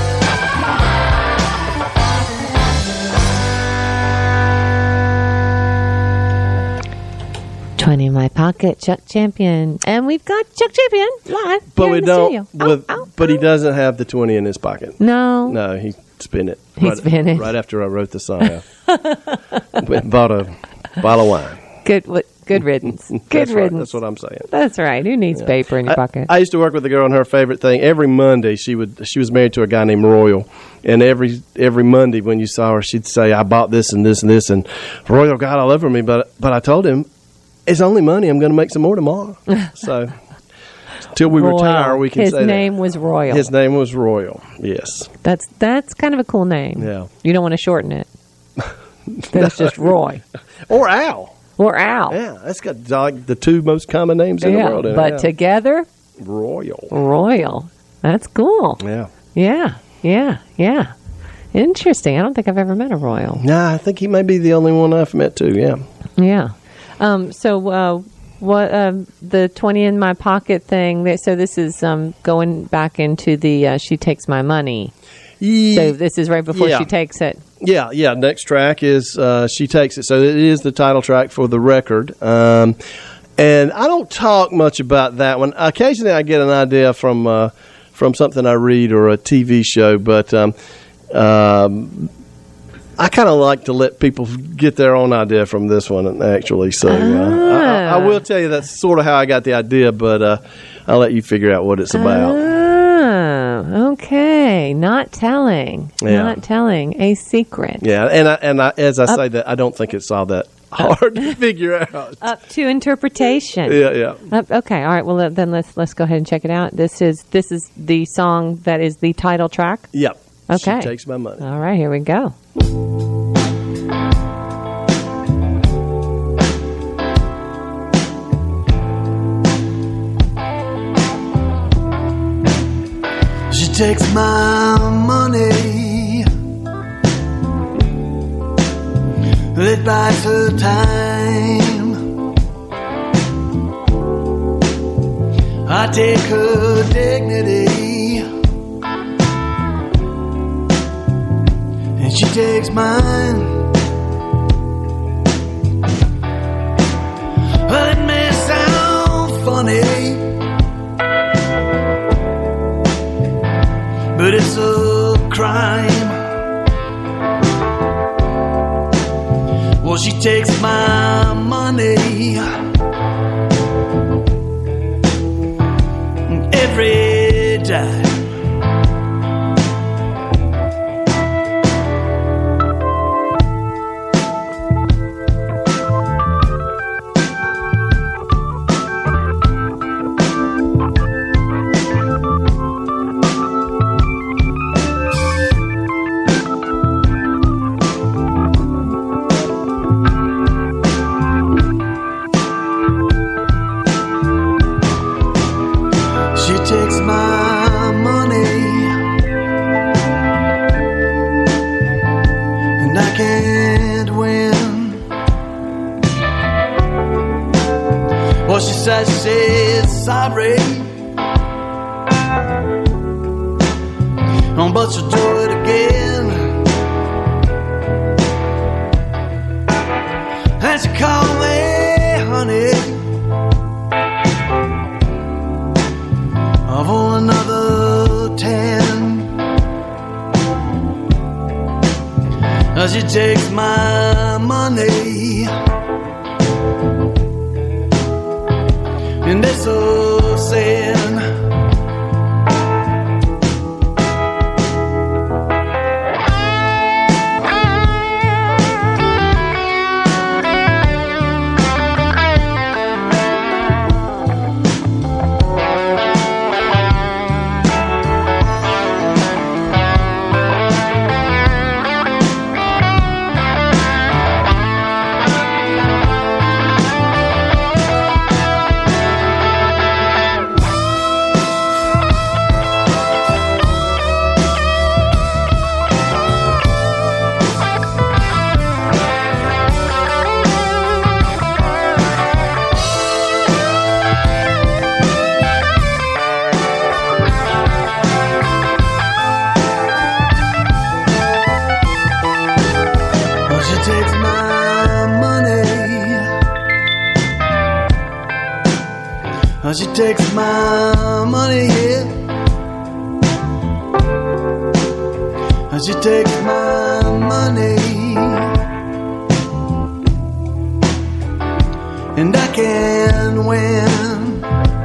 twenty in my pocket, Chuck Champion. And we've got Chuck Champion live But here we in the don't. studio. With, Ow, ow, but he ow. doesn't have the twenty in his pocket. No. No, he spent it. He right, spent it. right after I wrote the song. Went and bought a bottle of wine. Good what, good riddance. Good That's right. riddance. That's what I'm saying. That's right. Who needs paper in your I, pocket? I used to work with a girl, and her favorite thing every Monday she would she was married to a guy named Royal, and every every Monday when you saw her, she'd say, "I bought this and this and this," and Royal got all over me, but but I told him it's only money. I'm going to make some more tomorrow. So till we Royal. retire, we can His say name that. was Royal. His name was Royal. Yes. That's that's kind of a cool name. Yeah. You don't want to shorten it. Then it's just Roy Or Al. or Al. Yeah, that's got like the two most common names in the Yeah, world. In but it. Yeah. together, Royal. Royal. That's cool. Yeah. Yeah, yeah, yeah. Interesting. I don't think I've ever met a Royal. Nah, I think he may be the only one I've met too. Yeah. Yeah. Um, so, uh, what um, the twenty in my pocket thing? that- So this is um, going back into the uh, she takes my money. So this is right before Yeah. she takes it. Yeah, yeah. Next track is uh, She Takes It. So it is the title track for the record. Um, and I don't talk much about that one. Occasionally I get an idea from uh, from something I read or a T V show, but um, um, I kind of like to let people get their own idea from this one, actually. So uh, I, I will tell you that's sort of how I got the idea, but uh, I'll let you figure out what it's about. Oh, okay. Not telling. Yeah. Not telling. A secret. Yeah, and I, and I, as I say that, I don't think it's all that hard to figure out. Up to interpretation. Yeah, yeah. Up, okay. All right. Well, uh, then let's let's go ahead and check it out. This is this is the song that is the title track. Yep. Okay. She Takes My Money. All right. Here we go. She takes my money, it buys her time. I take her dignity, and she takes mine. Well, it may sound funny, but it's a crime. Well, she takes my money every time. She takes my money, and I can't win. Well, she says she's sorry, oh, but she'll do it again. And she called me honey for another ten. Now she takes my money, and it's so sin. Oh, she takes my money, yeah. Oh, she takes my money. And I can win.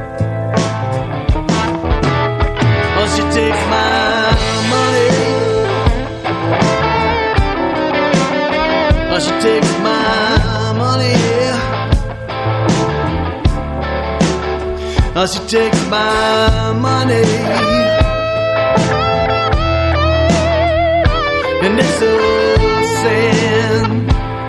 Oh, she takes my money. Oh, she takes my money. Oh, she takes my money. And it's a sin.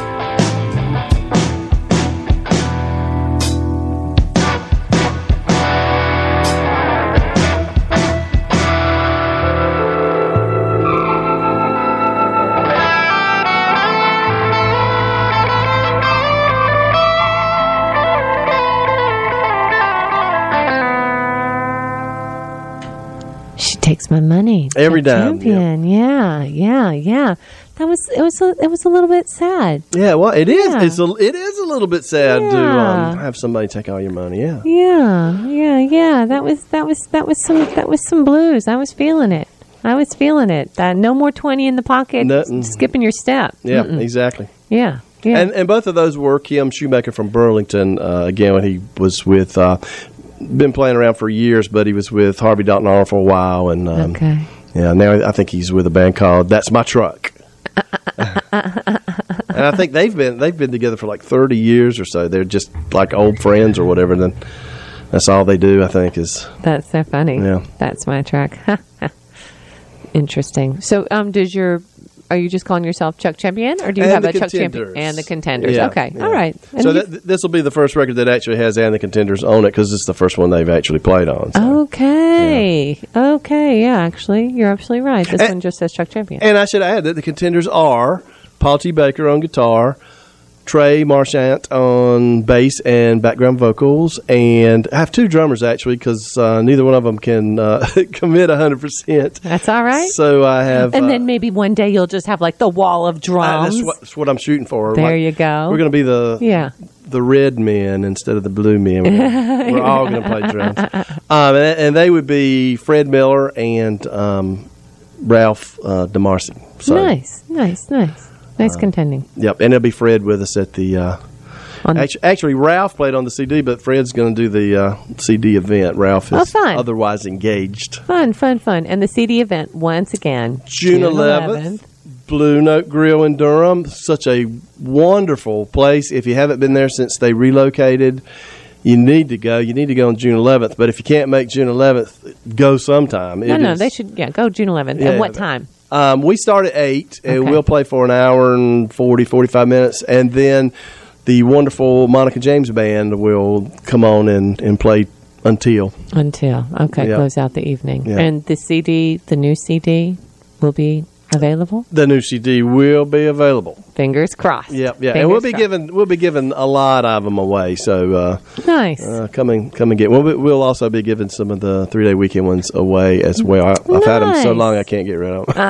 Takes my money. Every Chuck dime, Champion. Yeah. yeah, yeah, yeah. That was it. Was a, it was a little bit sad. Yeah, well, it is. Yeah. It's a, it is a little bit sad to Yeah. um, have somebody take all your money. Yeah. Yeah, yeah, yeah. That was that was that was some that was some blues. I was feeling it. I was feeling it. Uh, no more twenty in the pocket, Nothing. skipping your step. Yeah, Mm-mm. exactly. Yeah, yeah. And and both of those were Kim Shoemaker from Burlington. Uh, again, when he was with, uh, been playing around for years, but he was with Harvey Dalton Arnold for a while, and um, okay. yeah, now I think he's with a band called That's My Truck. And I think they've been they've been together for like thirty years or so. They're just like old friends or whatever. And then that's all they do. I think is That's so funny. Yeah. That's my track. Interesting. So, um, does your are you just calling yourself Chuck Champion, or do you And have the a Chuck Champion Contenders. and the Contenders? Yeah, okay, yeah. all right. And So you- th- this will be the first record that actually has And the Contenders on it because it's the first one they've actually played on. So. okay, okay, yeah. Actually, you're absolutely right. This And- one just says Chuck Champion. And I should add that the Contenders are Paul T. Baker on guitar, Trey Marchant on bass and background vocals, and I have two drummers actually because uh, neither one of them can uh, commit one hundred percent. That's all right. So I have. And uh, then maybe one day you'll just have like the wall of uh, drums. that's, what, that's what I'm shooting for. There Like, you go. We're going to be the Yeah. the red men instead of the blue men. We're, gonna- we're all going to play drums, um, and, and they would be Fred Miller and um, Ralph uh, DeMarcy. So, Nice, nice, nice, nice contending. Yep, and it'll be Fred with us at the. Uh, On Actually, actually, Ralph played on the C D, but Fred's going to do the uh, C D event. Ralph is Oh, fine. otherwise engaged. Fun, fun, fun. And the C D event, once again, June eleventh, Blue Note Grill in Durham. Such a wonderful place. If you haven't been there since they relocated, you need to go. You need to go on June eleventh. But if you can't make June eleventh, go sometime. No, It no, is- they should, yeah, go June eleventh. Yeah, At what but- time? Um, we start at eight, and Okay. we'll play for an hour and forty, forty-five minutes, and then the wonderful Monica James Band will come on and, and play until. Until, okay, Yeah. close out the evening. Yeah. And the C D, the new C D, will be available? The new C D will be available. Fingers crossed. Yep, yeah, Fingers and we'll be crossed. giving we'll be giving a lot of them away. So uh, Nice. uh, come and come and get. We'll be, we'll also be giving some of the three day weekend ones away as well. I, I've had them so Nice. long I can't get rid of them.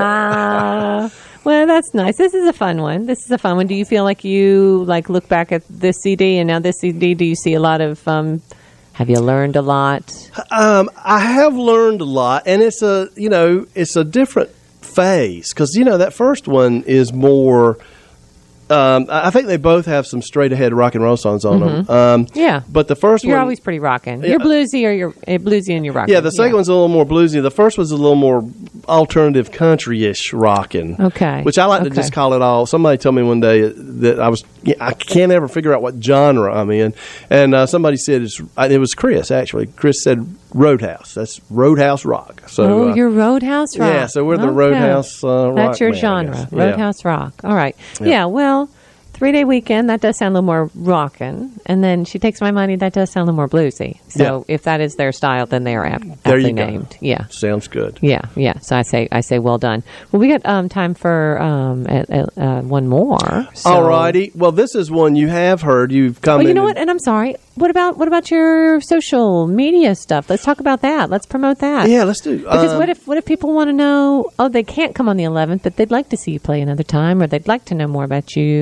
Ah, well, that's nice. This is a fun one. This is a fun one. Do you feel like you like look back at this C D and now this C D? Do you see a lot of? Um, have you learned a lot? Um, I have learned a lot, and it's a you know it's a different phase because you know that first one is more. Um, I I think they both have some straight ahead rock and roll songs on them. Um, Yeah. but the 1st You're one, always pretty rocking. Yeah. You're bluesy or you're uh, bluesy and you're rocking. yeah, the second one's a little more bluesy. The first one's a little more alternative country-ish rocking. Okay. Which I like to Okay. just call it all. Somebody told me one day that I was yeah, I can't ever figure out what genre I'm in, and uh, somebody said it's it was Chris actually. Chris said Roadhouse. That's Roadhouse rock. So Oh, uh, you're Roadhouse rock. yeah, so we're the Okay. Roadhouse uh, rock. That's your band, I genre, guess. Yeah. Roadhouse rock. All right. Yeah. Yeah, well, three day weekend, that does sound a little more rockin'. And then She Takes My Money, that does sound a little more bluesy. So if that is their style, then they are ap- There aptly you go. named. Yeah. Sounds good. Yeah, yeah. So I say, I say, well done. Well, we got um, time for um, uh, uh, one more. So. All righty. Well, this is one you have heard. You've come. Oh, you in know and- what? And I'm sorry. What about what about your social media stuff? Let's talk about that. Let's promote that. Yeah, let's do. Because um, what if what if people want to know? Oh, they can't come on the eleventh, but they'd like to see you play another time, or they'd like to know more about you.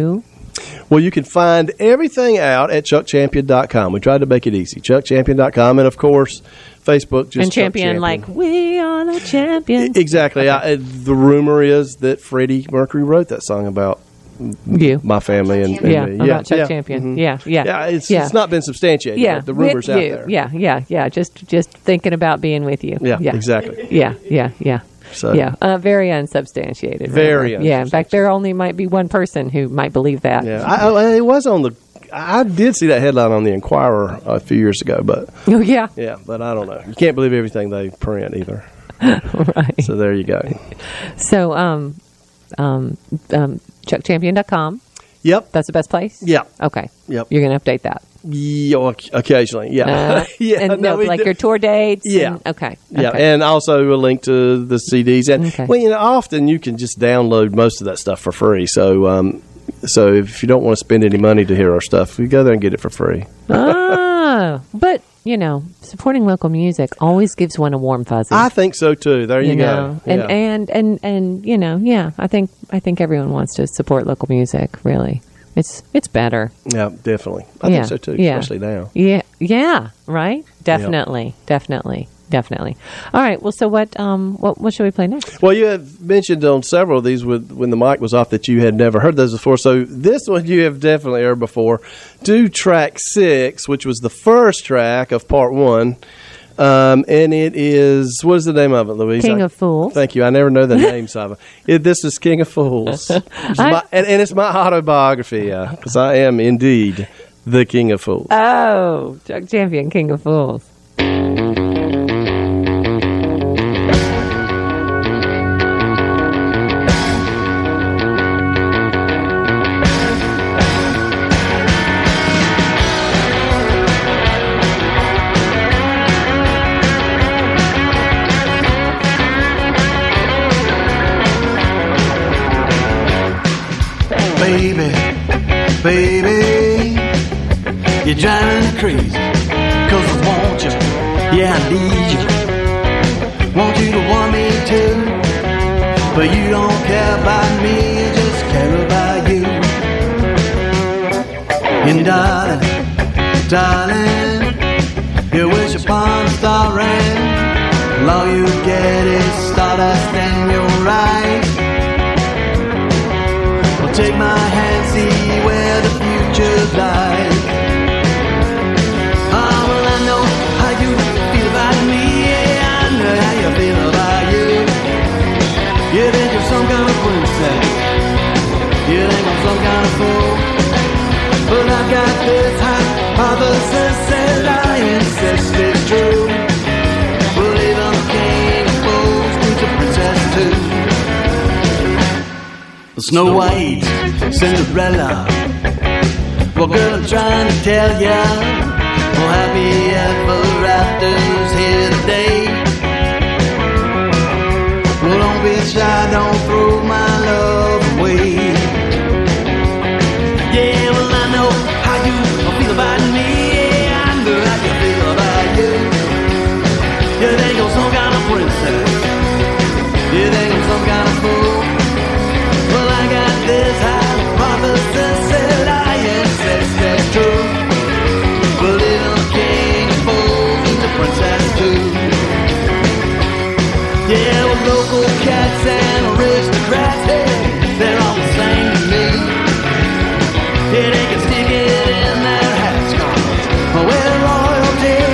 Well, you can find everything out at chuck champion dot com. We tried to make it easy. chuck champion dot com. And, of course, Facebook. Just and champion, champion, like, we are the champions. Exactly. Okay. I, the rumor is that Freddie Mercury wrote that song about you, my family, and, and yeah, me. about yeah, Chuck yeah. Champion. Mm-hmm. Yeah, yeah, yeah. It's, yeah. it's not been substantiated. Yeah, But the rumors with out you. there. Yeah, yeah, yeah. Just, just thinking about being with you. Yeah, yeah. exactly. Yeah, yeah, yeah. So. Yeah, uh, very unsubstantiated. Very really. Yeah, in fact, there only might be one person who might believe that. Yeah, I, I, it was on the. I did see that headline on the Inquirer a few years ago, but oh yeah, yeah, but I don't know. You can't believe everything they print either. Right. So there you go. So, um, um, um, chuck champion dot com. Yep, that's the best place. Yeah. Okay. Yep. You're going to update that. Yeah, occasionally, yeah, uh, yeah, and no, no, like do. your tour dates. Yeah, and, okay, yeah, okay. and also a link to the C Ds. And okay. well, you know, often you can just download most of that stuff for free. So, um, so if you don't want to spend any money to hear our stuff, you go there and get it for free. ah, but you know, supporting local music always gives one a warm fuzzy. I think so too. There you, you know? go. And, yeah. and and and you know, yeah, I think I think everyone wants to support local music. Really. It's it's better. Yeah, definitely. I yeah. think so too, yeah. especially now. Yeah, yeah, right. Definitely, yep. definitely, definitely. All right. Well, so what? Um, what what should we play next? Well, you have mentioned on several of these with, when the mic was off that you had never heard those before. So this one you have definitely heard before. Do track six, which was the first track of part one. Um, and it is, what is the name of it, Louise? King I, of Fools. Thank you. I never know the names of it. it. This is King of Fools. I, my, and, and it's my autobiography, because uh, I am indeed the King of Fools. Oh, Chuck Champion, King of Fools. Baby, baby, you're driving me crazy, 'cause I want you, yeah I need you, want you to want me too, but you don't care about me, you just care about you. And darling, darling, you wish upon a star rain, all you get is stardust and you're right. Take my hand, see where the future lies. Oh, well, I know how you feel about me. Yeah, I know how you feel about you. You think you're some kind of princess. You think I'm some kind of fool. But I've got this hypothesis that I insist is true. Well, even the king of fools needs a princess too. Snow White, Cinderella. Well, girl, I'm trying to tell ya, well, happy ever after's here today. Well, don't be shy, don't throw my love away. Yeah, well, I know how you feel about me. Yeah, I know how you feel about you. You think I'm some kind of princess. You think I'm some kind of fool. Well, I got this hypothesis that I insist is true. Believe in the king of fools and the princess too. Yeah, well, local cats and aristocrats, hey, they're all the same to me. Yeah, they can stick it in their hats, 'cause we're royalty.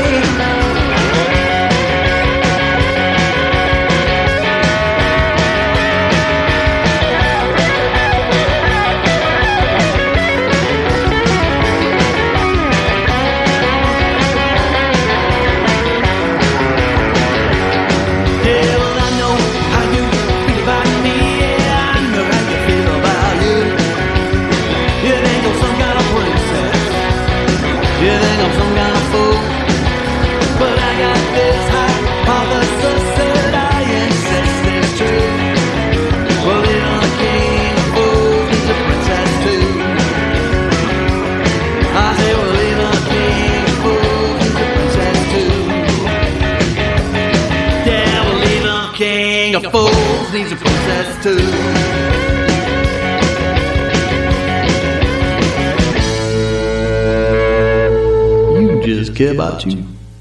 You think I'm some kind of fool, but I got this hypothesis that I insist is true. Well, even the king of fools needs a princess too. I say, well, even the king of fools needs a princess too. Yeah, well, even the king of fools needs a princess too. just care about you.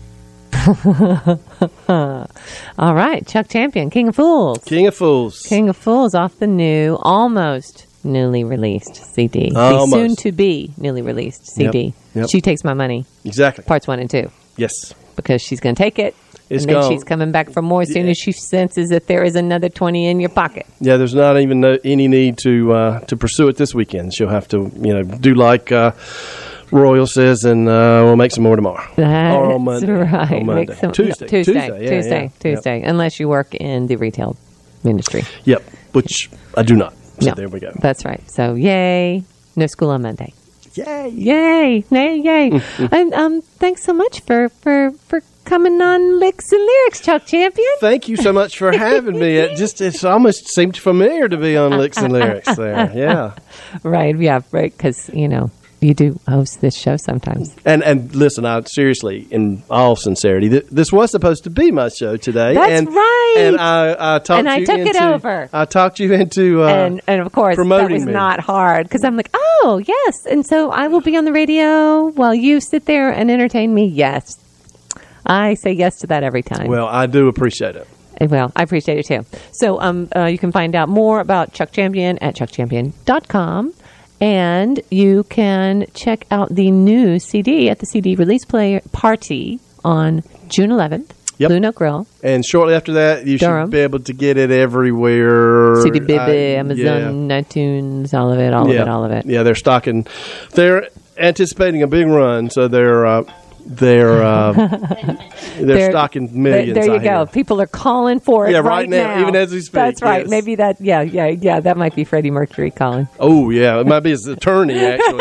All right, Chuck Champion, King of Fools. King of Fools. King of Fools off the new, almost newly released C D. Almost. The soon to be newly released C D. Yep, yep. She Takes My Money, Exactly. parts one and two, Yes. because she's going to take it. It's and then gone. she's coming back for more as soon Yeah. as she senses that there is another twenty in your pocket. Yeah, there's not even no, any need to uh, to pursue it this weekend. She'll have to, you know, do like uh, Royal says, and uh, we'll make some more tomorrow. That's or on Monday. right. On Monday. Make some- Tuesday. no, Tuesday. Tuesday, yeah, Tuesday. yeah. Tuesday. Unless you work in the retail industry. Yep, which I do not. So No, there we go. That's right. So, yay. No school on Monday. Yay. Yay. Yay, yay. and um, thanks so much for, for, for coming on Licks and Lyrics, Chuck Champion. Thank you so much for having me. It just it's almost seemed familiar to be on Licks and Lyrics there. Yeah. Right. Yeah. Right. Because, you know, you do host this show sometimes. And and listen, I seriously, in all sincerity, th- this was supposed to be my show today. That's and, right. And I, I talked And I you took it into, over. I talked you into uh, and and of course that promoting was me. not hard because I'm like, oh yes, and so I will be on the radio while you sit there and entertain me. Yes, I say yes to that every time. Well, I do appreciate it. Uh, well, I appreciate it too. So um, uh, you can find out more about Chuck Champion at chuck champion dot com. And you can check out the new C D at the C D release play party on June eleventh. Yep. Blue Note Grill. And shortly after that, you Durham. should be able to get it everywhere. C D Baby, I- Amazon, iTunes, all of it, all yeah. of it, all of it. Yeah, they're stocking. They're anticipating a big run, so they're uh, they're uh, they're, They're- stocking millions. There, there you I go. hear. People are calling for it Yeah, right, right now, even as we speak, That's right. yes. Maybe that. Yeah, yeah, yeah. That might be Freddie Mercury calling. Oh yeah, it might be his attorney actually.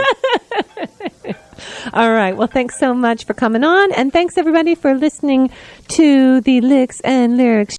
All right. Well, thanks so much for coming on, and thanks everybody for listening to the Licks and Lyrics